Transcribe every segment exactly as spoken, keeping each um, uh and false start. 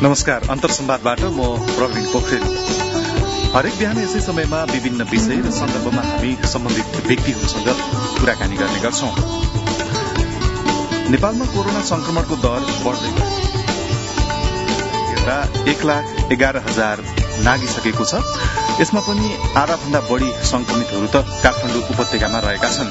नमस्कार, अन्तर संवादबाट म प्रवीण पोखरेल। हरेक बिहान यसै समयमा विभिन्न विषय र सन्दर्भमा हामी सम्बन्धित व्यक्तिहरूसँग कुराकानी गर्ने गर्छौं। नेपालमा कोरोना संक्रमणको दर बढ्दै हेर्दा एक लाख एघार हजार नागिसकेको छ। यसमा पनि आधा भन्दा बढ़ी संक्रमितहरू त काठमाडौँ उपत्यकामा रहेका छन्।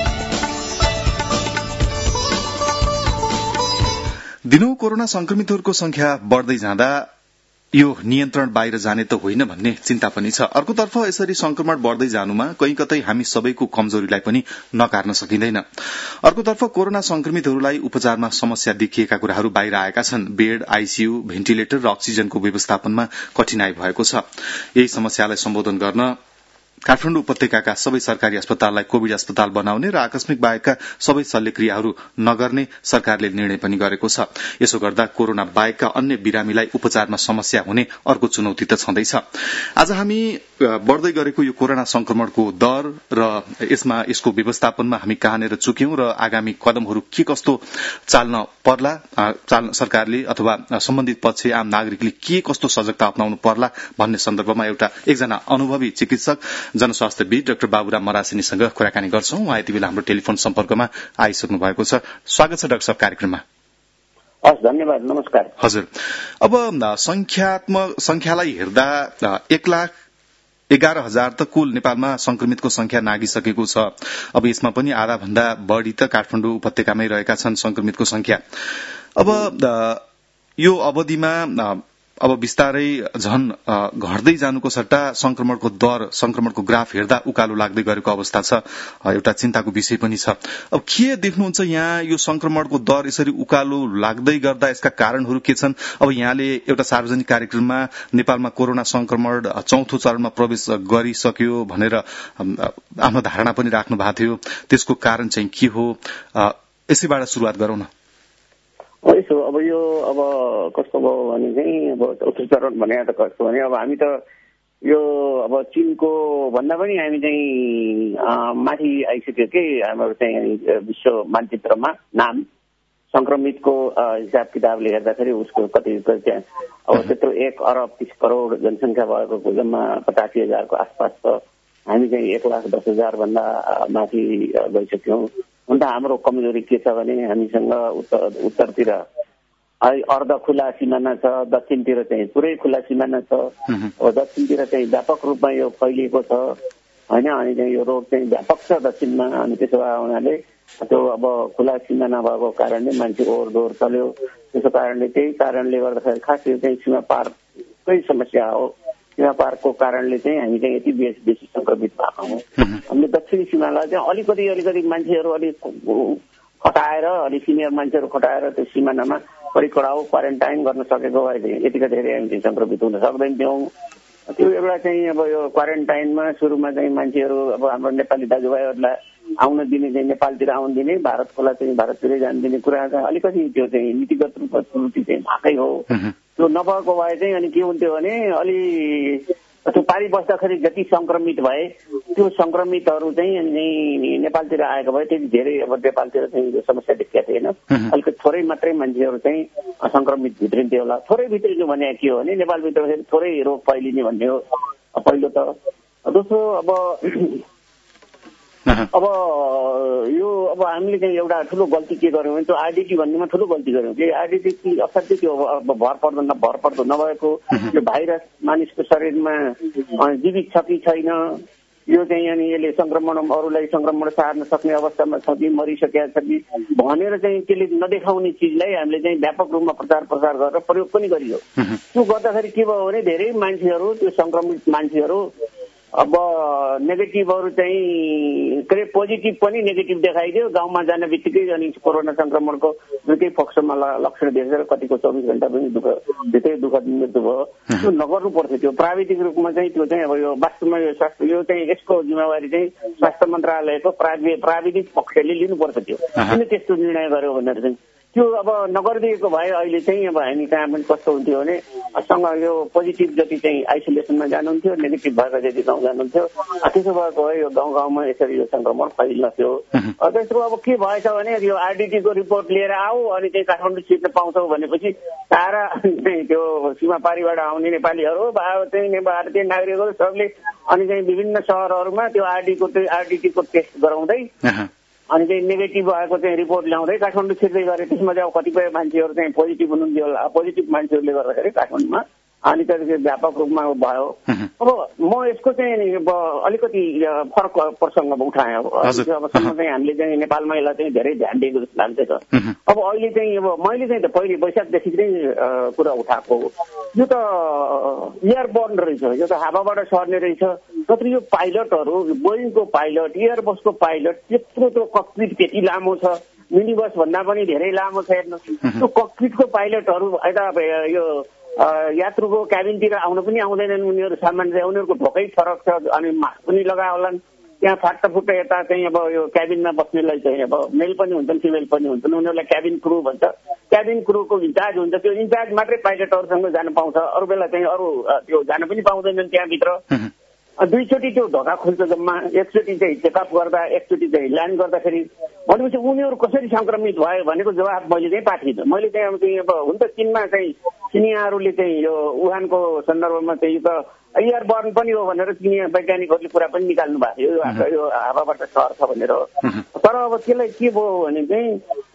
दिनौं कोरोना संक्रमितहरूको संख्या बढ़दै जाँदा यो नियन्त्रण बाहिर जाने त होइन भन्ने चिन्ता पनि छ। अर्कोतर्फ यसरी संक्रमण बढ़दै जानुमा कहीं कतै हामी सबैको कमजोरीलाई पनि नकार्न सकिँदैन। अर्कोतर्फ कोरोना संक्रमितहरूलाई उपचारमा समस्या देखिएका कुराहरू बाहिर आएका छन्। बेड, आईसीयू, भेन्टिलेटर र अक्सिजनको व्यवस्थापनमा कठिनाई भएको छ। यही समस्यालाई सम्बोधन गर्न काठमाडौँ उपत्यकाका सबै सरकारी अस्पताललाई कोविड अस्पताल बनाउने र आकस्मिक बाहेकका सबै शल्यक्रियाहरू नगर्ने सरकारले निर्णय पनि गरेको छ। यसो गर्दा कोरोना बाहेकका अन्य बिरामीलाई उपचारमा समस्या हुने अर्को चुनौती त छँदैछ। आज हामी बढ़दै गरेको यो कोरोना संक्रमणको दर र यसमा यसको व्यवस्थापनमा हामी कहाँनिर चुक्यौं र आगामी कदमहरू के कस्तो चाल्न पर्ला, सरकारले अथवा सम्बन्धित पक्ष आम नागरिकले के कस्तो सजगता अपनाउनु पर्ला भन्ने सन्दर्भमा एउटा एकजना अनुभवी चिकित्सक जनस्वास्थ्यविद डाक्टर बाबुराम मरासिनीसँग कुराकानी गर्छौं। उहाँ यति बेला हाम्रो टेलिफोन सम्पर्कमा आइसक्नु भएको छ। स्वागत छ डाक्टर साहब कार्यक्रममा। हस्, धन्यवाद, नमस्कार। हजुर, अब संख्यात्मक संख्यालाई हेर्दा एक लाख एघार हजार त कुल नेपालमा संक्रमितको संख्या नागिसकेको छ। अब यसमा पनि आधा भन्दा बढ़ी त काठमाडौँ उपत्यकामै रहेका छन् संक्रमितको संख्या। अब यो अवधिमा अब बिस्तारै झन घट्दै जानुको सट्टा संक्रमणको दर, संक्रमणको ग्राफ हेर्दा उकालो लाग्दै गरेको अवस्था छ। एउटा चिन्ताको विषय पनि छ। अब के देख्नुहुन्छ यहाँ यो संक्रमणको दर यसरी उकालो लाग्दै गर्दा यसका कारणहरू के छन्? अब यहाँले एउटा सार्वजनिक कार्यक्रममा नेपालमा कोरोना संक्रमण चौथो चरणमा प्रवेश गरिसक्यो भनेर आफ्नो धारणा पनि राख्नु भएको थियो। त्यसको कारण चाहिँ के हो? यसैबाट शुरूआत गरौं न। यसो अब यो अब कस्तो भयो भने चाहिँ अब चौथो चरण भने त कस्तो भने अब हामी त यो अब चीनको भन्दा पनि हामी चाहिँ माथि आइसक्यो कि हाम्रो चाहिँ विश्व मानचित्रमा नाम संक्रमितको हिसाब किताबले हेर्दाखेरि उसको कति अब त्यत्रो एक अरब तीस करोड़ जनसंख्या भएको जम्मा पचासी हजारको आसपास छ। हामी चाहिँ एक लाख दस हजार भन्दा माथि गइसक्यौं। हुन त हाम्रो कमजोरी के छ भने हामीसँग उत्तर उत्तरतिर अर्ध खुला सिमाना छ, दक्षिणतिर चाहिँ पुरै खुला सिमाना छ। अब दक्षिणतिर चाहिँ व्यापक रूपमा यो फैलिएको छ होइन। अनि चाहिँ यो रोग चाहिँ व्यापक छ दक्षिणमा। अनि त्यसो भए हुनाले त्यो अब खुला सिमाना भएको कारणले मान्छे ओहोर दोहोर चल्यो। त्यसो कारणले त्यही कारणले गर्दाखेरि खास यो चाहिँ सीमा पारकै समस्या हो। सीमा पारको कारणले चाहिँ हामी चाहिँ यति बेसी संक्रमित भएको हौं। हामीले दक्षिणी सीमालाई चाहिँ अलिकति अलिकति मान्छेहरू अलिक खटाएर, अलिक सिनियर मान्छेहरू खटाएर त्यो सिमानामा कडी कडाउ क्वारेन्टाइन गर्न सकेको भए चाहिँ यतिका धेरै हामी संक्रमित हुन सक्दैनथ्यौं। त्यो एउटा चाहिँ अब यो क्वारेन्टाइनमा सुरुमा चाहिँ मान्छेहरू अब हाम्रो नेपाली दाजुभाइहरूलाई आउन दिने, चाहिँ नेपालतिर आउन दिने, भारतकोलाई चाहिँ भारततिरै जान दिने कुरा चाहिँ अलिकति त्यो चाहिँ नीतिगत रूपमा त्रुटि चाहिँ भएकै हो। त्यो नभएको भए चाहिँ अनि के हुन्थ्यो भने अलि त्यो पारी बस्दाखेरि जति संक्रमित भए त्यो संक्रमितहरू चाहिँ अनि नेपालतिर आएको भए त्यति धेरै अब नेपालतिर चाहिँ यो समस्या देखिएको थिएन। अलिकति थोरै मात्रै मान्छेहरू चाहिँ संक्रमित भित्रिन्थ्यो होला। थोरै भित्रिनु भने के हो भने नेपालभित्र थोरै रोग फैलिने भन्ने हो पहिलो त। दोस्रो अब अब यो अब हामीले चाहिँ एउटा ठुलो गल्ती के गर्यौं भने त्यो आइडेन्टिटी भन्नेमा ठुलो गल्ती गर्यौं कि आइडेन्टिटी असाध्यै त्यो भर पर्दो न भर पर्दो नभएको यो भाइरस मानिसको शरीरमा जीवित छ कि छैन, यो चाहिँ अनि यसले संक्रमण अरूलाई संक्रमण सार्न सक्ने अवस्थामा छ कि मरिसकेका छ कि भनेर चाहिँ त्यसले नदेखाउने चिजलाई हामीले चाहिँ व्यापक रूपमा प्रचार प्रसार गरेर प्रयोग पनि गरियो। त्यो गर्दाखेरि के भयो भने धेरै मान्छेहरू, त्यो संक्रमित मान्छेहरू अब नेगेटिभहरू चाहिँ के पोजिटिभ पनि नेगेटिभ देखाइदियो। गाउँमा जाने बित्तिकै अनि कोरोना संक्रमणको दुईटै पक्षमा लक्षण देखेर कतिको चौबिस घण्टा पनि दुःख त्यतै दुःखद मृत्यु भयो। त्यो नगर्नु पर्थ्यो। त्यो प्राविधिक रूपमा चाहिँ त्यो चाहिँ अब यो वास्तवमा यो स्वास्थ्य यो चाहिँ यसको जिम्मेवारी चाहिँ स्वास्थ्य मन्त्रालयको प्राविधिक पक्षले लिनुपर्छ थियो। किन त्यस्तो निर्णय गर्यो भनेर चाहिँ त्यो अब नगरिदिएको भए अहिले चाहिँ अब हामी कहाँ पनि कस्तो हुन्थ्यो भने सँग यो पोजिटिभ जति चाहिँ आइसोलेसनमा जानुहुन्थ्यो, नेगेटिभ भएको जति गाउँ जानुहुन्थ्यो। त्यसो भएको भए यो गाउँ गाउँमा यसरी यो संक्रमण फैलिन्थ्यो। त्यसको अब के भएछ भने यो आरडिटीको रिपोर्ट लिएर आऊ अनि चाहिँ काठमाडौँ छिर्न पाउँछौ भनेपछि सारा त्यो सीमापारीबाट आउने नेपालीहरू चाहिँ भारतीय नागरिकहरू सबले अनि चाहिँ विभिन्न सहरहरूमा त्यो आरडीको आरडिटीको टेस्ट गराउँदै अनि चाहिँ नेगेटिभ भएको चाहिँ रिपोर्ट ल्याउँदै काठमाडौँ छिर्दै गरे। त्यसमा चाहिँ अब कतिपय मान्छेहरू चाहिँ पोजिटिभ हुनुहुन्थ्यो होला, पोजिटिभ मान्छेहरूले गर्दाखेरि काठमाडौँमा अनि त्यहाँदेखि व्यापक रूपमा भयो। अब म यसको चाहिँ अब अलिकति फरक प्रसङ्ग उठाएँ। अब अबसम्म चाहिँ हामीले चाहिँ नेपालमा यसलाई चाहिँ धेरै ध्यान दिएको जस्तो लाग्दैछ। अब अहिले चाहिँ अब मैले चाहिँ त पहिले वैशाखदेखि चाहिँ कुरा उठाएको हो। यो त एयरबोर्न रहेछ, यो त हावाबाट सर्ने रहेछ। नत्र यो पाइलटहरू बोइङको पाइलट, एयरबसको पाइलट त्यत्रो त्यो ककपिट त्यति लामो छ, मिनी बस भन्दा पनि धेरै लामो छ। हेर्नुहोस् त्यो ककपिटको पाइलटहरू यता यो यात्रुको क्याबिनतिर आउन पनि आउँदैनन् उनीहरू। सामान चाहिँ उनीहरूको ढोकै फरक छ अनि मास्क पनि लगाए होलान्। त्यहाँ फाट्टाफुट्टा यता चाहिँ अब यो क्याबिनमा बस्नेलाई चाहिँ अब मेल पनि हुन्छन् फिमेल पनि हुन्छन्, उनीहरूलाई क्याबिन क्रू भन्छ। क्याबिन क्रूको इन्चार्ज हुन्छ, त्यो इन्चार्ज मात्रै पाइलटहरूसँग जान पाउँछ, अरू बेला चाहिँ अरू त्यो जान पनि पाउँदैनन् त्यहाँभित्र। दुईचोटि त्यो ढोका खोल्छ जम्मा, एकचोटि चाहिँ चेकअप गर्दा एकचोटि चाहिँ ल्यान्ड गर्दाखेरि। भनेपछि उनीहरू कसरी संक्रमित भयो भनेको जवाब मैले चाहिँ पाठिनँ। मैले चाहिँ अब चाहिँ अब हुन्छ चीनमा चाहिँ चिनियाहरूले चाहिँ यो वुहानको सन्दर्भमा चाहिँ यो त एयरबर्न पनि हो भनेर चिनिया वैज्ञानिकहरूले कुरा पनि निकाल्नु भएको थियो, यो हावाबाट सर्छ भनेर। तर अब त्यसलाई के भयो भने चाहिँ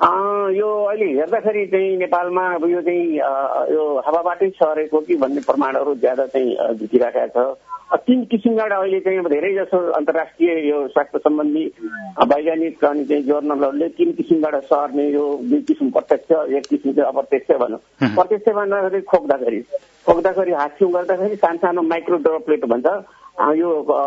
यो अहिले हेर्दाखेरि चाहिँ नेपालमा अब यो चाहिँ यो हावाबाटै सरेको कि भन्ने प्रमाणहरू ज्यादा चाहिँ झुकिरहेका छ। तीन किसिमबाट अहिले चाहिँ अब धेरै जसो अन्तर्राष्ट्रिय यो स्वास्थ्य सम्बन्धी वैज्ञानिक अनि चाहिँ जर्नलहरूले तीन किसिमबाट सर्ने, यो दुई किसिम प्रत्यक्ष एक किसिम चाहिँ अप्रत्यक्ष भनौँ। प्रत्यक्ष भन्दाखेरि खोक्दाखेरि खोक्दाखेरि हास्यौँ गर्दाखेरि सानसानो माइक्रो ड्रपलेट भन्छ, यो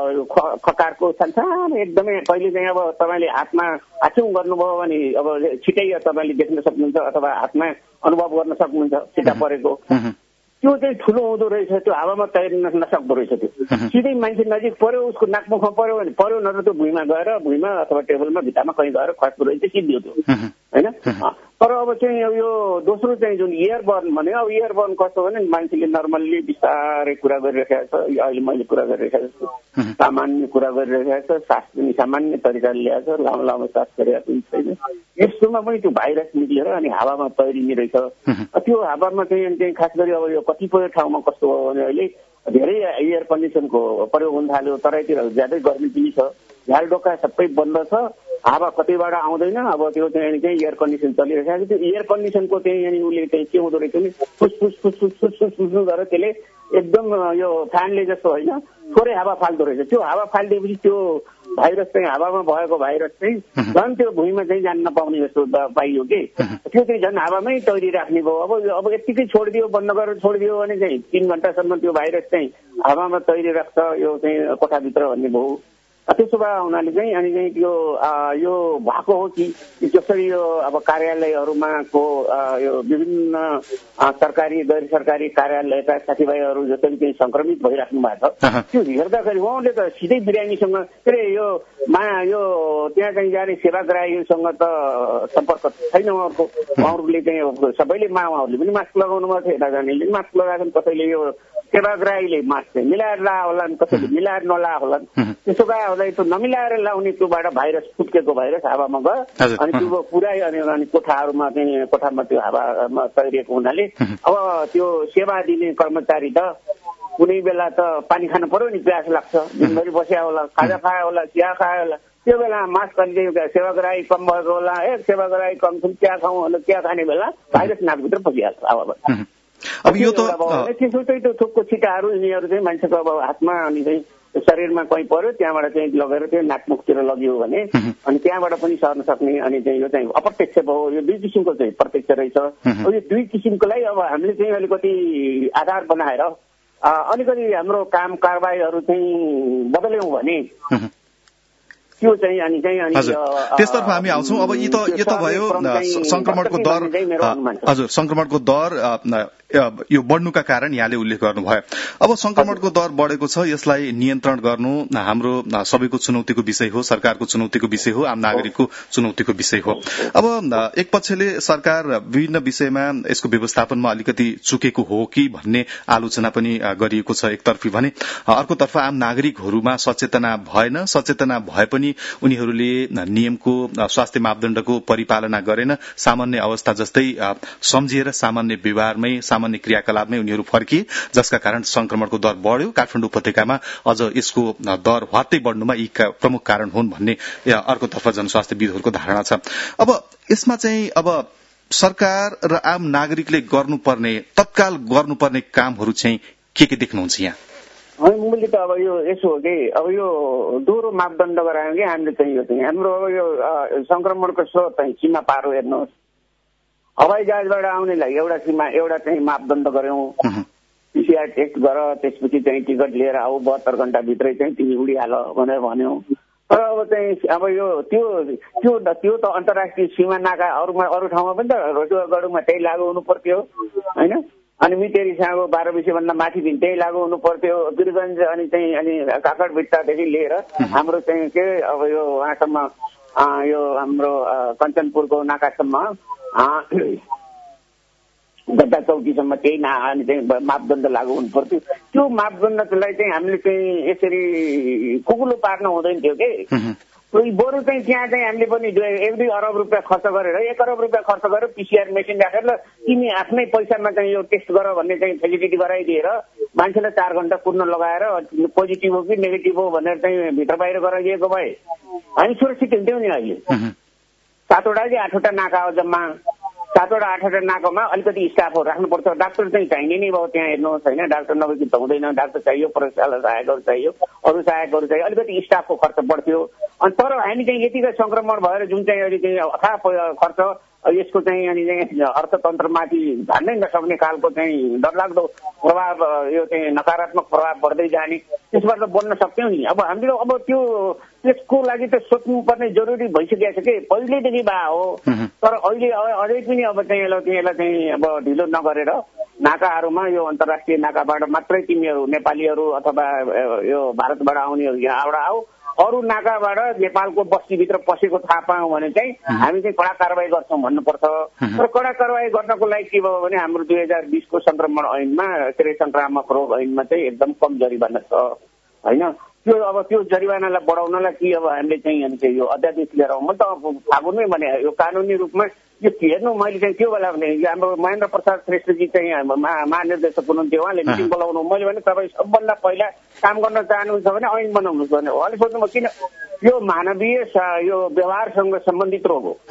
खकारको सानसानो एकदमै। पहिले चाहिँ अब तपाईँले हातमा हास्यौँ गर्नुभयो भने अब छिटै तपाईँले देख्न सक्नुहुन्छ अथवा हातमा अनुभव गर्न सक्नुहुन्छ छिटा परेको। त्यो चाहिँ ठुलो हुँदो रहेछ, त्यो हावामा तैरिन नसक्दो रहेछ। त्यो सिधै मान्छे नजिक पर्यो, उसको नाकमुखमा पर्यो भने पर्यो, नत्र त्यो भुइँमा गएर भुइँमा अथवा टेबलमा भित्तामा कहीँ गएर खस्दो रहेछ, सिद्धियो त्यो होइन। तर अब चाहिँ यो दोस्रो चाहिँ जुन एयरबर्न भने, अब एयरबर्न कस्तो भने मान्छेले नर्मल्ली बिस्तारै कुरा गरिरहेको छ। अहिले मैले कुरा गरिरहेको छु सामान्य कुरा गरिरहेको छ, सास पनि सामान्य तरिकाले ल्याएको छ, लामो लामो सास गरिरहेको पनि छैन। यस्तोमा पनि त्यो भाइरस निक्लेर अनि हावामा तैरिने रहेछ। त्यो हावामा चाहिँ चाहिँ खास गरी अब यो कतिपय ठाउँमा कस्तो हो भने अहिले धेरै एयर कन्डिसनको प्रयोग हुन थाल्यो, तराईतिर ज्यादै गर्मी पनि छ, झ्यालडोका सबै बन्द छ, हावा कतैबाट आउँदैन। अब त्यो चाहिँ चाहिँ एयर कन्डिसन चलिरहेको छ। त्यो एयर कन्डिसनको चाहिँ यहाँनिर उसले चाहिँ के हुँदो रहेछ भने फुस फुस फुस फुस फुस फुस फुस गरेर त्यसले एकदम यो फ्यानले जस्तो होइन थोरै हावा फाल्दो रहेछ। त्यो हावा फालिदिएपछि त्यो भाइरस चाहिँ हावामा भएको भाइरस चाहिँ झन् त्यो भुइँमा चाहिँ जान नपाउने जस्तो पाइयो कि त्यो चाहिँ झन् हावामै तैरिराख्ने भयो। अब अब यत्तिकै छोडिदियो, बन्द गरेर छोडिदियो भने चाहिँ तीन घन्टासम्म त्यो भाइरस चाहिँ हावामा तैरिराख्छ यो चाहिँ कोठाभित्र भन्ने भयो। त्यसो भए हुनाले चाहिँ अनि चाहिँ त्यो यो भएको हो कि जसरी यो अब कार्यालयहरूमा को यो विभिन्न सरकारी गैर सरकारी कार्यालयका साथीभाइहरू जसरी चाहिँ संक्रमित भइराख्नु भएको छ, त्यो हेर्दाखेरि उहाँले त सिधै बिरामीसँग के अरे यो मा यो त्यहाँ चाहिँ जाने सेवाग्राहीसँग त सम्पर्क छैन उहाँहरूको। उहाँहरूले चाहिँ सबैले मा उहाँहरूले पनि मास्क लगाउनु भएको थियो, यता जानेले पनि मास्क लगाएको, कसैले यो सेवाग्राहीले मास्क चाहिँ मिलाएर ला होलान्, कसैले मिलाएर नला होलान्। त्यसो भए त्यो नमिलाएर लाउने त्योबाट भाइरस फुट्केको भाइरस हावामा गयो अनि त्यो पुरै अनि कोठाहरूमा चाहिँ कोठामा त्यो हावामा तैरिएको हुनाले अब त्यो सेवा दिने कर्मचारी त कुनै बेला त पानी खानु पर्यो नि, प्यास लाग्छ, दिनभरि बस्या होला, खाजा खायो होला, चिया खायो होला, त्यो बेला मास्क अलिकति सेवाग्राही कम भएको होला, एक सेवाग्राही कम छ चिया खाउँ होला, चिया खाने बेला भाइरस नाकभित्र पसिहाल्छ हावाबाट। अब यो त त्यसो चाहिँ त्यो थुकको छिटाहरू यिनीहरू चाहिँ मान्छेको अब हातमा अनि चाहिँ शरीरमा कहीँ पर्यो त्यहाँबाट चाहिँ लगेर त्यो नाकमुखतिर लगियो भने अनि त्यहाँबाट पनि सर्न सक्ने अनि चाहिँ यो चाहिँ अप्रत्यक्ष भयो। यो दुई किसिमको चाहिँ प्रत्यक्ष रहेछ। यो दुई किसिमकोलाई अब हामीले चाहिँ अलिकति आधार बनाएर अलिकति हाम्रो काम कारबाहीहरू चाहिँ बदल्यौँ भने त्यो चाहिँ अनि चाहिँ अनि त्यसतर्फ हामी आउँछौँ। अब यी त यो त भयो संक्रमणको दर। हजुर, संक्रमणको दर यो बढ्नुका कारण यहाँले उल्लेख गर्नुभयो। अब संक्रमणको दर बढेको छ, यसलाई नियन्त्रण गर्नु हाम्रो सबैको चुनौतीको विषय हो, सरकारको चुनौतीको विषय हो, आम नागरिकको चुनौतीको विषय हो। अब एक पक्षले सरकार विभिन्न विषयमा यसको व्यवस्थापनमा अलिकति चुकेको हो कि भन्ने आलोचना पनि गरिएको छ एकतर्फी भने, अर्कोतर्फ आम नागरिकहरूमा सचेतना भएन, सचेतना भए पनि उनीहरूले नियमको स्वास्थ्य मापदण्डको परिपालना गरेन, सामान्य अवस्था जस्तै सम्झिएर सामान्य व्यवहारमै सामान्य क्रियाकलापमै उनीहरू फर्किए, जसका कारण संक्रमणको दर बढ्यो। काठमाडौँ उपत्यकामा अझ यसको दर ह्वात्तै बढ्नुमा यी प्रमुख कारण हुन् भन्ने अर्कोतर्फ जनस्वास्थ्यविदहरूको धारणा छ। अब यसमा चाहिँ अब सरकार र आम नागरिकले गर्नुपर्ने तत्काल गर्नुपर्ने कामहरू चाहिँ के के देख्नुहुन्छ यहाँ? मैले त अब यो यसो हो कि अब यो दोहोरो मापदण्ड गरायौँ कि हामीले चाहिँ यो चाहिँ हाम्रो अब यो संक्रमणको स्रोत चाहिँ सीमा पारो हेर्नुहोस्, हवाई जहाजबाट आउनेलाई एउटा सीमा एउटा चाहिँ मापदण्ड गर्यौं, पीसीआर टेस्ट गर, त्यसपछि चाहिँ टिकट लिएर आऊ, बहत्तर घण्टाभित्रै चाहिँ तिमी उडिहाल भनेर भन्यौं। तर अब चाहिँ अब यो त्यो त्यो त्यो त अन्तर्राष्ट्रिय सीमा नाका अरूमा अरू ठाउँमा पनि त रजुवागढमा त्यही लागू हुनु पर्थ्यो होइन। अनि मितेरी साँगो बाह्र विषय भन्दा माथि दिन त्यही लागू हुनु पर्थ्यो। वीरगञ्ज अनि चाहिँ अनि काकडभिट्टादेखि लिएर हाम्रो चाहिँ के अब यो उहाँसम्म यो हाम्रो कञ्चनपुरको नाकासम्म गड्डा चौकीसम्म त्यही ना अनि चाहिँ मापदण्ड लागू हुनु पर्थ्यो। त्यो मापदण्डलाई चाहिँ हामीले चाहिँ यसरी कुकुलो पार्न हुँदैन थियो कि बरु चाहिँ त्यहाँ चाहिँ हामीले पनि एक दुई अरब रुपियाँ खर्च गरेर एक अरब रुपियाँ खर्च गरेर पीसीआर मेसिन राखेर ल तिमी आफ्नै पैसामा चाहिँ यो टेस्ट गर भन्ने चाहिँ फेसिलिटी गराइदिएर मान्छेलाई चार घण्टा कुर्न लगाएर पोजिटिभ हो कि नेगेटिभ हो भनेर चाहिँ भित्र बाहिर गराइदिएको भए हामी सुरक्षित हुन्थ्यौँ नि। अहिले सातवटा कि आठवटा नाका हो जम्मा, सातवटा आठवटा नाकामा अलिकति स्टाफहरू राख्नुपर्छ। डाक्टर चाहिँ चाहिने नै भयो त्यहाँ हेर्नुहोस् होइन, डाक्टर नभए त हुँदैन, डाक्टर चाहियो, प्रयोगशाला सहायकहरू चाहियो, अरू सहायकहरू चाहियो, अलिकति स्टाफको खर्च बढ्थ्यो। अनि तर हामी चाहिँ यतिकै संक्रमण भएर जुन चाहिँ अहिले चाहिँ अथाह खर्च यसको चाहिँ अनि चाहिँ अर्थतन्त्रमाथि धान्नै नसक्ने खालको चाहिँ डरलाग्दो प्रभाव यो चाहिँ नकारात्मक प्रभाव बढ्दै जाने, त्यसबाट बोल्न सक्थ्यौँ नि। अब हामीले अब त्यो त्यसको लागि त सोच्नुपर्ने जरुरी भइसकेको छ कि पहिलेदेखि भए हो। तर अहिले अझै पनि अब चाहिँ यसलाई यसलाई चाहिँ अब ढिलो नगरेर नाकाहरूमा यो अन्तर्राष्ट्रिय नाकाबाट मात्रै तिमीहरू नेपालीहरू अथवा यो भारतबाट आउनेहरू यहाँबाट आऊ, अरू नाकाबाट नेपालको बस्तीभित्र पसेको थाहा पायौँ भने चाहिँ हामी चाहिँ कडा कारवाही गर्छौँ भन्नुपर्छ। तर कडा कारवाही गर्नको लागि के भयो भने हाम्रो दुई हजार बिसको संक्रमण ऐनमा के अरे संक्रामक रोग ऐनमा चाहिँ एकदम कम जरिवाना छ होइन। त्यो अब त्यो जरिवानालाई बढाउनलाई कि अब हामीले चाहिँ यो अध्यादेश लिएर आउँ। म त फागुनमै भने यो कानुनी रूपमा यो हेर्नु मैले चाहिँ त्यो बेला भने हाम्रो महेन्द्र प्रसाद श्रेष्ठजी चाहिँ महानिर्देशक हुनुहुन्थ्यो, उहाँले मिटिङ बोलाउनु। मैले भने तपाईँ सबभन्दा पहिला काम गर्न चाहनुहुन्छ भने ऐन बनाउनुहोस् भने उहाँले सोध्नु किन, यो मानवीय यो व्यवहारसँग सम्बन्धित रोग हो।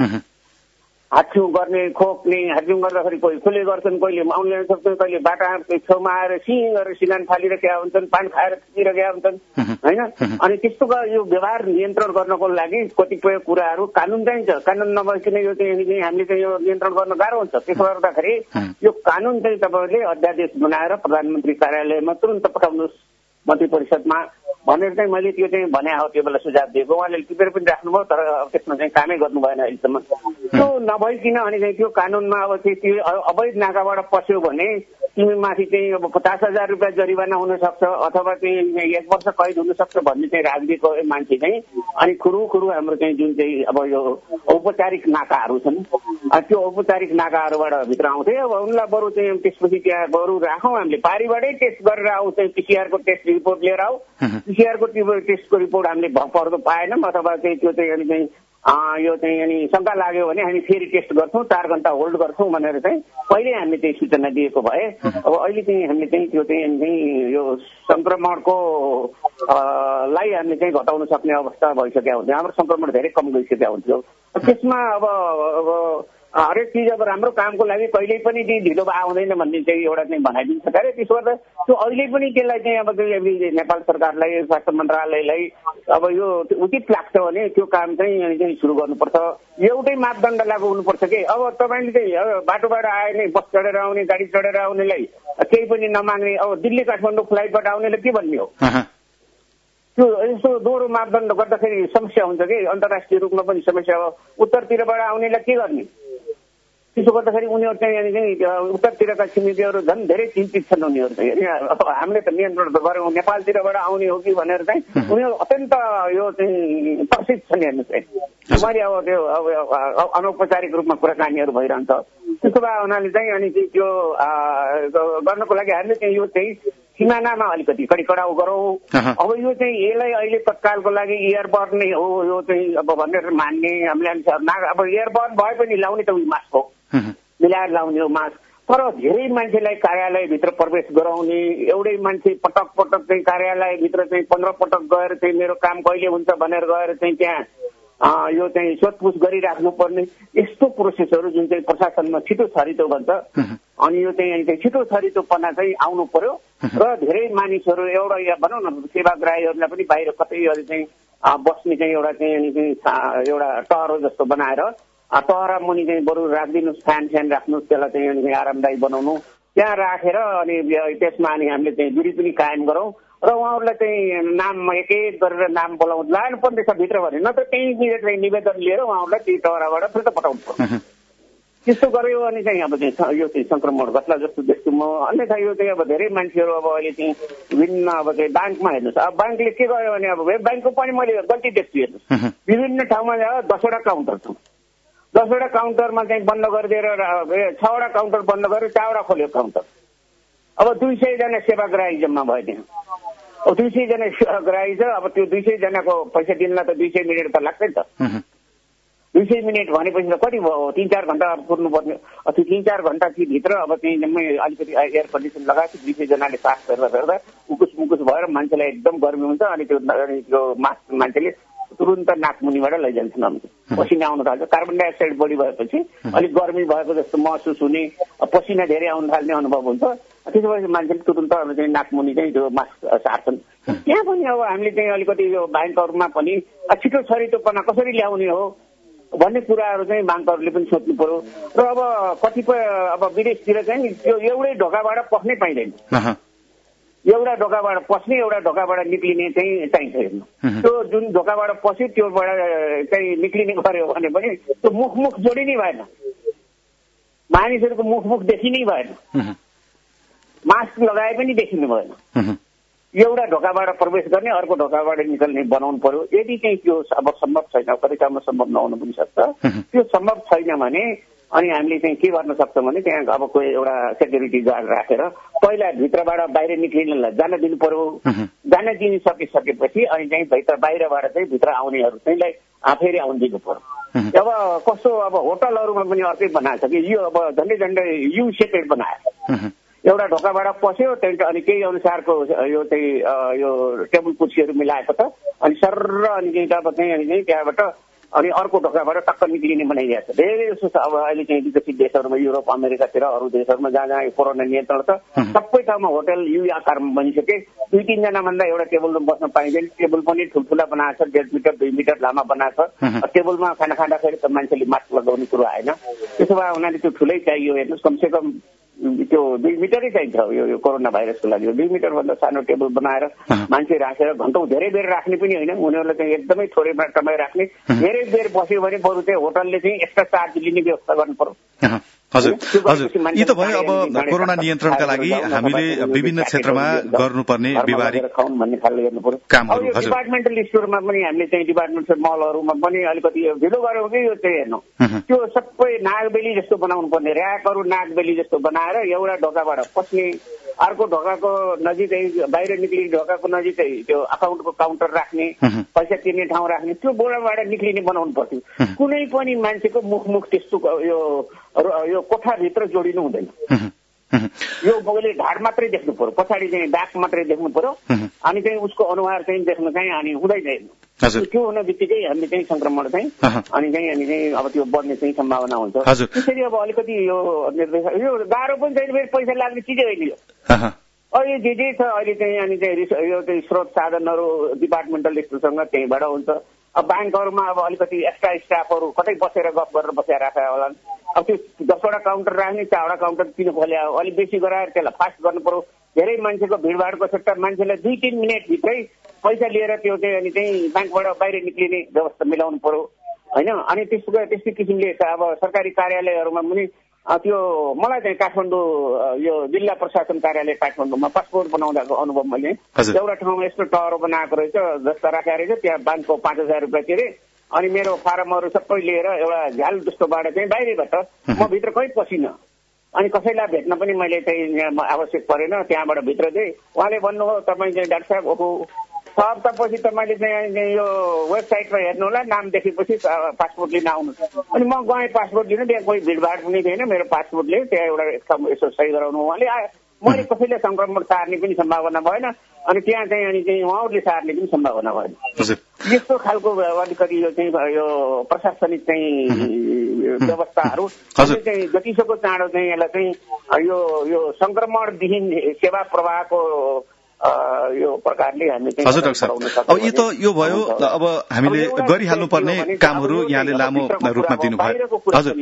हातछिउँ गर्ने, खोक्ने, हातछिउँ गर्दाखेरि कोही खुले गर्छन्, कहिले आउन सक्छन्, कहिले बाटा छेउमा आएर सिङ गरेर सिलान फालिरहेका हुन्छन्, पान खाएर पिरहेका हुन्छन् होइन। अनि त्यस्तो यो व्यवहार नियन्त्रण गर्नको लागि कतिपय कुराहरू कानुन चाहिन्छ। कानुन नभइकन यो चाहिँ हामीले चाहिँ यो नियन्त्रण गर्न गाह्रो हुन्छ। त्यसो गर्दाखेरि यो कानुन चाहिँ तपाईँहरूले अध्यादेश बनाएर प्रधानमन्त्री कार्यालयमा तुरन्त पठाउनुहोस् मन्त्री परिषदमा भनेर चाहिँ मैले त्यो चाहिँ भने हो त्यो बेला सुझाव दिएको। उहाँले टिपेर पनि राख्नुभयो, तर त्यसमा चाहिँ कामै गर्नु भएन अहिलेसम्म। त्यो नभइकन अनि चाहिँ त्यो कानुनमा अब त्यो अवैध नाकाबाट पस्यो भने तिमी माथि चाहिँ अब पचास हजार रुपियाँ जरिवाना हुन सक्छ अथवा चाहिँ एक वर्ष कैद हुन सक्छ भन्ने चाहिँ राजनीतिको मान्छे चाहिँ अनि खुरु खुरु हाम्रो चाहिँ जुन चाहिँ अब यो औपचारिक नाकाहरू छन् त्यो औपचारिक नाकाहरूबाट भित्र आउँथे। अब उनलाई बरु चाहिँ त्यसपछि त्यहाँ बरु राखौँ, हामीले पारीबाटै टेस्ट गरेर आऊ, चाहिँ पिसिआरको टेस्ट रिपोर्ट लिएर आऊ। पिसिआरको टेस्टको रिपोर्ट हामीले भर्दो पाएनौँ अथवा चाहिँ त्यो चाहिँ अनि चाहिँ यो चाहिँ अनि शङ्का लाग्यो भने हामी फेरि टेस्ट गर्छौँ, चार घण्टा होल्ड गर्छौँ भनेर चाहिँ पहिले हामीले चाहिँ सूचना दिएको भए अब अहिले चाहिँ हामीले चाहिँ त्यो चाहिँ यो संक्रमणको लाई हामीले चाहिँ घटाउन सक्ने अवस्था भइसकेका हुन्थ्यो। हाम्रो संक्रमण धेरै कम गइसकेका हुन्थ्यो। त्यसमा अब अब हरेक चिज अब राम्रो कामको लागि कहिल्यै पनि ढिलो भए हुँदैन भन्ने चाहिँ एउटा चाहिँ भनाइदिन्छ अरे। त्यसो गर्दा त्यो अहिले पनि त्यसलाई चाहिँ अब नेपाल सरकारलाई स्वास्थ्य मन्त्रालयलाई अब यो उचित लाग्छ भने त्यो काम चाहिँ चाहिँ सुरु गर्नुपर्छ। एउटै मापदण्ड लागू हुनुपर्छ कि अब तपाईँले चाहिँ बाटोबाट आए नै बस चढेर आउने, गाडी चढेर आउनेलाई केही पनि नमाग्ने, अब दिल्ली काठमाडौँ फ्लाइटबाट आउनेलाई के भन्ने हो? त्यो यस्तो दोहोरो मापदण्ड गर्दाखेरि समस्या हुन्छ कि अन्तर्राष्ट्रिय रूपमा पनि समस्या हो। उत्तरतिरबाट आउनेलाई के गर्ने त्यसो गर्दाखेरि उनीहरू चाहिँ अनि चाहिँ उत्तरतिरका छिमेकीहरू झन् धेरै चिन्तित छन् उनीहरू चाहिँ अब हामीले त नियन्त्रण त गऱ्यौँ नेपालतिरबाट आउने हो कि भनेर चाहिँ उनीहरू अत्यन्त यो चाहिँ प्रसिद्ध छन् हेर्नुहोस् है मैले अब त्यो अब अनौपचारिक रूपमा कुराकानीहरू भइरहन्छ त्यसो भए हुनाले चाहिँ अनि त्यो गर्नको लागि हामीले चाहिँ यो चाहिँ सिमानामा अलिकति कडी कडाउ गरौँ अब यो चाहिँ यसलाई अहिले तत्कालको लागि एयरबर्न नै हो यो चाहिँ अब भनेर मान्ने हामीले अब एयरबर्न भए पनि लाउने त उयो मास्क हो मिलाएर लाउने हो मास्क तर धेरै मान्छेलाई कार्यालयभित्र प्रवेश गराउने एउटै मान्छे पटक पटक चाहिँ कार्यालयभित्र चाहिँ पन्ध्र पटक गएर चाहिँ मेरो काम कहिले हुन्छ भनेर गएर चाहिँ त्यहाँ यो चाहिँ सोधपुछ गरिराख्नु पर्ने यस्तो प्रोसेसहरू जुन चाहिँ प्रशासनमा छिटो छरितो भन्छ अनि यो चाहिँ छिटो छरितोपना चाहिँ आउनु पर्यो र धेरै मानिसहरू एउटा या भनौँ न सेवाग्राहीहरूलाई पनि बाहिर कतै अहिले चाहिँ बस्ने चाहिँ एउटा चाहिँ अनि चाहिँ एउटा टहरो जस्तो बनाएर टहरा मुनि चाहिँ बरु राखिदिनुहोस् फ्यान फ्यान राख्नुहोस् त्यसलाई चाहिँ अनि आरामदायी बनाउनु त्यहाँ राखेर अनि त्यसमा अनि हामीले चाहिँ दूरी पनि कायम गरौँ र उहाँहरूलाई चाहिँ नाम एक एक गरेर नाम बोलाउनु लानु पर्ने छ भित्र भने नत्र त्यहीँनिर चाहिँ निवेदन लिएर उहाँहरूलाई ती टहराबाट फिर्ता पठाउनु पर्छ त्यस्तो गर्यो अनि चाहिँ अब चाहिँ यो चाहिँ संक्रमण घट्ला जस्तो देख्छु म अन्यथा यो चाहिँ अब धेरै मान्छेहरू अब अहिले चाहिँ विभिन्न अब चाहिँ ब्याङ्कमा हेर्नुहोस् अब ब्याङ्कले के गर्यो भने अब ब्याङ्कको पनि मैले गल्ती देख्छु हेर्नुहोस् विभिन्न ठाउँमा दसवटा काउन्टर छ दसवटा काउन्टरमा चाहिँ बन्द गरिदिएर छवटा काउन्टर बन्द गरेर चारवटा खोल्यो काउन्टर अब दुई सयजना सेवाग्राही जम्मा भयो त्यहाँ अब दुई सयजना सेवाग्राही छ अब त्यो दुई सयजनाको पैसा दिनलाई त दुई सय मिनट त लाग्छ नि त दुई सय मिनट भनेपछि त कति भयो तिन चार घन्टा कुर्नुपर्ने त्यो तिन चार घन्टा कि भित्र अब चाहिँ जम्मै अलिकति एयर कन्डिसन लगाएको दुई सयजनाले सास फेर्दा फेर्दा उकुस मुकुस भएर मान्छेलाई एकदम गर्मी हुन्छ अनि त्यो त्यो मास्क मान्छेले तुरुन्त नाकमुनिबाट लैजान्छन् पसिना आउन थाल्छ कार्बन डाइअक्साइड बढी भएपछि अलिक गर्मी भएको जस्तो महसुस हुने पसिना धेरै आउन थाल्ने अनुभव हुन्छ त्यसो भएपछि मान्छेले तुरुन्त चाहिँ नाकमुनि चाहिँ त्यो मास्क सार्छन् त्यहाँ पनि अब हामीले चाहिँ अलिकति यो ब्याङ्कहरूमा पनि छिटो छरितोपना कसरी ल्याउने हो भन्ने कुराहरू चाहिँ ब्याङ्कहरूले पनि सोध्नु पर्यो र अब कतिपय अब विदेशतिर चाहिँ त्यो एउटै ढोकाबाट पस्नै पाइँदैन एउटा ढोकाबाट पस्ने एउटा ढोकाबाट निक्लिने चाहिँ चाहिन्छ हेर्नु त्यो जुन ढोकाबाट पस्यो त्योबाट चाहिँ निक्लिने गर्यो भने पनि त्यो मुख मुख जोडी नै भएन मानिसहरूको मुख मुख देखिनै भएन मास्क लगाए पनि देखिनु भएन एउटा ढोकाबाट प्रवेश गर्ने अर्को ढोकाबाट निकल्ने बनाउनु पर्यो यदि चाहिँ त्यो अब सम्भव छैन कति ठाउँमा सम्भव नहुनु पनि सक्छ त्यो सम्भव छैन भने अनि हामीले चाहिँ के गर्न सक्छौँ भने त्यहाँ अब कोही एउटा सेक्युरिटी गार्ड राखेर पहिला भित्रबाट बाहिर निक्लिनलाई जान दिनु पर्यो जान दिन सकिसकेपछि अनि चाहिँ भित्र बाहिरबाट चाहिँ भित्र आउनेहरू चाहिँ फेरि आउनु दिनु पर्यो अब कस्तो अब होटलहरूमा पनि अर्कै बनाएको छ कि यो अब झन्डै झन्डै यु सेपेड बनायो एउटा ढोकाबाट पस्यो त्यहाँदेखि अनि केही अनुसारको यो चाहिँ यो टेबल कुर्सीहरू मिलाएको छ अनि सर्र अनि चाहिँ अब चाहिँ अनि चाहिँ त्यहाँबाट अनि अर्को ढोकाबाट टक्क निक्लिने बनाइदिएको छ धेरै जस्तो छ अब अहिले चाहिँ विकसित देशहरूमा युरोप अमेरिकातिर अरू देशहरूमा जहाँ जहाँ कोरोना नियन्त्रण छ सबै ठाउँमा होटल यु आकारमा बनिसके दुई तिनजना भन्दा एउटा टेबलमा बस्न पाइँदैन टेबल पनि ठुल्ठुला बनाएको छ डेढ मिटर दुई मिटर लामा बनाएको छ टेबलमा खाना खाँदाखेरि त मान्छेले मास्क लगाउने कुरो आएन त्यसो भए उनीहरूले त्यो ठुलै चाहियो हेर्नुहोस् कमसेकम त्यो दुई मिटरै चाहिन्छ यो कोरोना भाइरसको लागि दुई मिटर भन्दा सानो टेबल बनाएर मान्छे राखेर घन्टौँ धेरै बेर राख्ने पनि होइन उनीहरूलाई चाहिँ एकदमै थोरै मात्रामै राख्ने धेरै बेर बस्यो भने बरु चाहिँ होटलले चाहिँ एक्स्ट्रा चार्ज लिने व्यवस्था गर्नु पर्यो हजुर हजुर यी त भयो अब कोरोना नियन्त्रणका लागि हामीले विभिन्न क्षेत्रमा गर्नुपर्ने व्यावहारिक भन्ने खालको हेर्नु पर्यो कामहरू डिपार्टमेन्टल स्टोरमा पनि हामीले चाहिँ डिपार्टमेन्टल मलहरूमा पनि अलिकति ढिलो गऱ्यौँ कि यो चाहिँ हेर्नु त्यो सबै नागबेली जस्तो बनाउनु पर्ने ऱ्याकहरू नागबेली जस्तो बनाएर एउटा ढोकाबाट पस्ने अर्को ढोकाको नजिकै बाहिर निक्लिने ढोकाको नजिकै त्यो अकाउन्टको काउन्टर राख्ने पैसा तिर्ने ठाउँ राख्ने त्यो बोर्डबाट निक्लिने बनाउनु पर्थ्यो कुनै पनि मान्छेको मुख मुख त्यस्तो यो यो कोठाभित्र जोडिनु हुँदैन यो मैले ढाड मात्रै देख्नु पर्यो पछाडि चाहिँ ब्याक मात्रै देख्नु पर्यो अनि चाहिँ उसको अनुहार चाहिँ देख्नु चाहिँ अनि हुँदैन त्यो हुने बित्तिकै हामीले चाहिँ संक्रमण चाहिँ अनि चाहिँ अनि चाहिँ अब त्यो बढ्ने चाहिँ सम्भावना हुन्छ त्यसरी अब अलिकति यो निर्देश यो गाह्रो पनि छैन फेरि पैसा लाग्ने चिजै होइन यो अहिले जे जे छ अहिले चाहिँ अनि चाहिँ यो चाहिँ स्रोत साधनहरू डिपार्टमेन्टल स्टोरसँग त्यहीँबाट हुन्छ अब ब्याङ्कहरूमा अब अलिकति एक्स्ट्रा स्टाफहरू कतै बसेर गफ गरेर बसेर राखेर होला अब त्यो दसवटा काउन्टर राख्ने चारवटा काउन्टर किन खोले अलिक बेसी गराएर त्यसलाई फास्ट गर्नु पर्यो धेरै मान्छेको भिडभाडको सट्टा मान्छेलाई दुई तिन मिनटभित्रै पैसा लिएर त्यो चाहिँ अनि चाहिँ ब्याङ्कबाट बाहिर निक्लिने व्यवस्था मिलाउनु पर्यो होइन अनि त्यस्तो त्यस्तै किसिमले अब सरकारी कार्यालयहरूमा पनि त्यो मलाई चाहिँ काठमाडौँ यो जिल्ला प्रशासन कार्यालय काठमाडौँमा पासपोर्ट बनाउँदाको अनुभव मैले एउटा ठाउँमा यस्तो टावर बनाएको रहेछ जस्ता राखेको रहेछ त्यहाँ ब्याङ्कको पाँच हजार रुपियाँ तिरे अनि मेरो फारमहरू सबै लिएर एउटा झ्याल जस्तोबाट चाहिँ बाहिरबाट म भित्र कहीँ पसिनँ अनि कसैलाई भेट्न पनि मैले चाहिँ आवश्यक परेन त्यहाँबाट भित्र चाहिँ उहाँले भन्नुभयो तपाईँ चाहिँ डाक्टर साहब ओहो छ हप्तापछि तपाईँले चाहिँ यो वेबसाइटमा हेर्नु होला नाम देखेपछि पासपोर्ट लिन आउनु अनि म गएँ पासपोर्ट लिन त्यहाँ कोही भिडभाड पनि थिएन मेरो पासपोर्टले त्यहाँ एउटा यसो सही गराउनु उहाँले आयो मैले कसैले संक्रमण सार्ने पनि सम्भावना भएन अनि त्यहाँ चाहिँ अनि चाहिँ उहाँहरूले सार्ने पनि सम्भावना भएन यस्तो खालको अलिकति यो चाहिँ यो प्रशासनिक चाहिँ व्यवस्थाहरू चाहिँ जतिसक्दो चाँडो चाहिँ यसलाई चाहिँ यो यो संक्रमणविहीन सेवा प्रवाहको यो प्रकारले हामी हजुर डाक्टर साहब अब यो त यो भयो अब हामीले गरिहाल्नु पर्ने कामहरू यहाँले लामो रूपमा दिनुभयो हजुर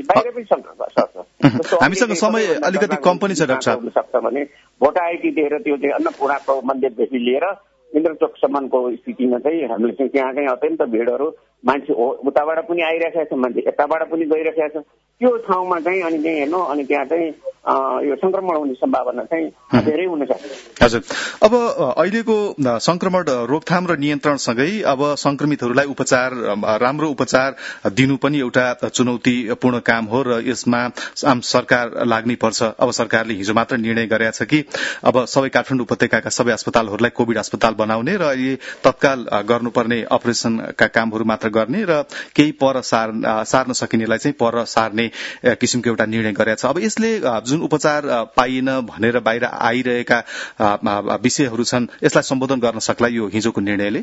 हामीसँग समय अलिकति कम पनि छ डाक्टर साहब सक्छ भने भोटा आइटी दिएर त्यो चाहिँ अन्नपूर्णाको मन्दिरदेखि लिएर इन्द्रचोकसम्मको स्थितिमा चाहिँ हामीले चाहिँ त्यहाँ चाहिँ अत्यन्त भिडहरू मान्छे उताबाट पनि आइरहेको छ मान्छे यताबाट पनि गइरहेको छ त्यो ठाउँमा चाहिँ अनि चाहिँ हेर्नु अनि त्यहाँ चाहिँ यो संक्रमण हुने सम्भावना चाहिँ धेरै हुन सक्छ हजुर अब अहिलेको संक्रमण रोकथाम र नियन्त्रणसँगै अब संक्रमितहरूलाई उपचार राम्रो उपचार दिनु पनि एउटा चुनौतीपूर्ण काम हो र यसमा आम सरकार लाग्नै पर्छ अब सरकारले हिजो मात्र निर्णय गरेको छ कि अब सबै काठमाडौँ उपत्यकाका सबै अस्पतालहरूलाई कोभिड अस्पताल बनाउने र अहिले तत्काल गर्नुपर्ने अपरेसनका कामहरू मात्र गर्ने र केही पर सार्न सकिनेलाई चाहिँ पर सार्ने किसिमको एउटा निर्णय गरेको छ अब यसले जुन उपचार पाइएन भनेर बाहिर आइरहेका विषयहरू छन् यसलाई सम्बोधन गर्न सक्ला यो हिजोको निर्णयले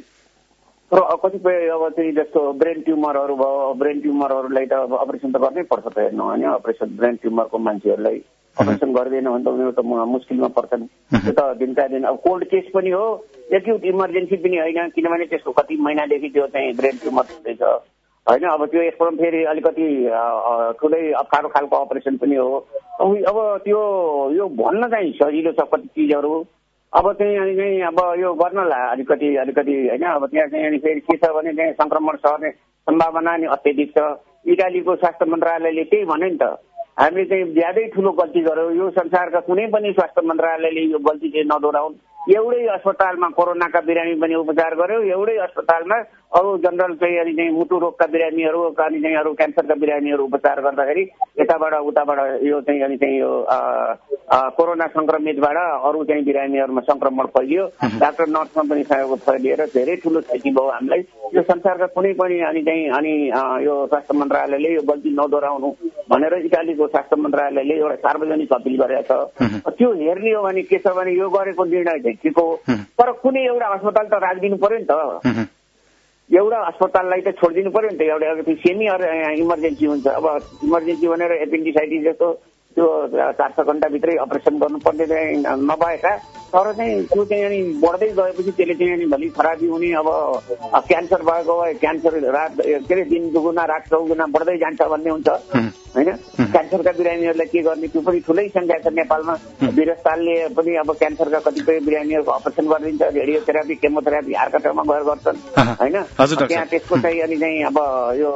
र कतिपय अब चाहिँ जस्तो ब्रेन ट्युमरहरू भयो ब्रेन ट्युमरहरूलाई त अब अपरेसन त गर्नै पर्छ त हेर्नु होइन अपरेसन ब्रेन ट्युमरको मान्छेहरूलाई अपरेसन गर्दैन भने त उनीहरू त मुस्किलमा पर्छन् त्यो त दिनका दिन अब कोल्ड केस पनि हो एक्युट इमर्जेन्सी पनि होइन किनभने त्यसको कति महिनादेखि त्यो चाहिँ ब्रेन ट्युमर हुँदैछ होइन अब त्यो यसबाट फेरि अलिकति ठुलै अप्ठ्यारो खालको अपरेसन पनि हो अब त्यो यो भन्न चाहिँ सजिलो छ कति चिजहरू अब चाहिँ अनि चाहिँ अब यो गर्नलाई अलिकति अलिकति होइन अब त्यहाँ चाहिँ अनि फेरि के छ भने चाहिँ संक्रमण सर्ने सम्भावना नि अत्यधिक छ इटालीको स्वास्थ्य मन्त्रालयले त्यही भने नि त हामीले चाहिँ ज्यादै ठुलो गल्ती गर्यौँ यो संसारका कुनै पनि स्वास्थ्य मन्त्रालयले यो गल्ती चाहिँ नदोहोऱ्याउन् एउटै अस्पतालमा कोरोनाका बिरामी पनि उपचार गर्यौँ एउटै अस्पतालमा अरू जनरल चाहिँ अनि चाहिँ मुटु रोगका बिरामीहरू अनि चाहिँ अरू क्यान्सरका बिरामीहरू उपचार गर्दाखेरि यताबाट उताबाट यो चाहिँ अनि चाहिँ यो कोरोना संक्रमितबाट अरू चाहिँ बिरामीहरूमा संक्रमण फैलियो डाक्टर नर्समा पनि सहयोग फैलिएर धेरै ठुलो क्षति भयो हामीलाई यो संसारका कुनै पनि अनि चाहिँ अनि यो स्वास्थ्य मन्त्रालयले यो गल्ती नदोहोऱ्याउनु भनेर इटालीको स्वास्थ्य मन्त्रालयले एउटा सार्वजनिक अपिल गरेको छ त्यो हेर्ने हो भने के छ भने यो गरेको निर्णय चाहिँ ठिक हो तर कुनै एउटा अस्पताल त राखिदिनु पर्यो नि त एउटा अस्पताललाई त छोडिदिनु पर्यो नि त एउटा सेमी इमर्जेन्सी हुन्छ अब इमर्जेन्सी भनेर एपेन्डिसाइटिस जस्तो त्यो चार छ घण्टाभित्रै अपरेसन गर्नुपर्ने चाहिँ नभएका तर चाहिँ त्यो चाहिँ अनि बढ्दै गएपछि त्यसले चाहिँ अनि भोलि खराबी हुने अब क्यान्सर भएको भए क्यान्सर रात के अरे दिन दुगुना रात चौगुना बढ्दै जान्छ भन्ने हुन्छ होइन क्यान्सरका बिरामीहरूलाई के गर्ने त्यो पनि ठुलै संख्या छ नेपालमा वीरस्थालले पनि अब क्यान्सरका कतिपय बिरामीहरूको अपरेसन गरिदिन्छ रेडियोथेरापी केमोथेरापी अर्का ठाउँमा गएर गर्छन् होइन त्यहाँ त्यसको चाहिँ अनि चाहिँ अब यो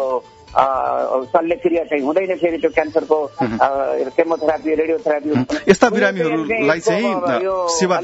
शल्यक्रिया चाहिँ हुँदैन फेरि त्यो क्यान्सरको केमोथेरापी रेडियोथेरापी यस्ता बिरामीहरूलाई चाहिँ सेवा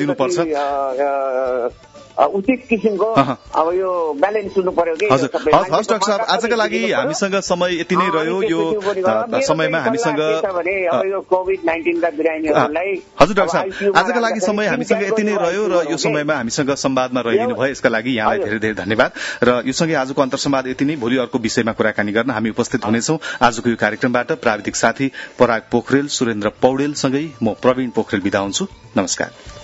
दिनुपर्छ उचित किसिमको अब यो ब्यालेन्स हुनु पर्यो कि हस् डाक्टर साहब आजका लागि हामीसँग समय यति नै रह्यो यो समयमा हामीसँग यो कोभिड नाइन्टिनका बिरामीहरूलाई हजुर डाक्टर साहब आजका लागि समय हामीसँग यति नै रह्यो र यो समयमा हामीसँग संवादमा रहिदिनु भयो यसका लागि यहाँलाई धेरै धेरै धन्यवाद र यो सँगै आजको अन्तर्संवाद यति नै भोलि अर्को विषयमा कुराकानी गर्न हामी उपस्थित हुनेछौं आजको यो कार्यक्रमबाट प्राविधिक साथी पराग पोखरेल सुरेन्द्र पौडेलसँगै म प्रवीण पोखरेल बिदा हुन्छु नमस्कार।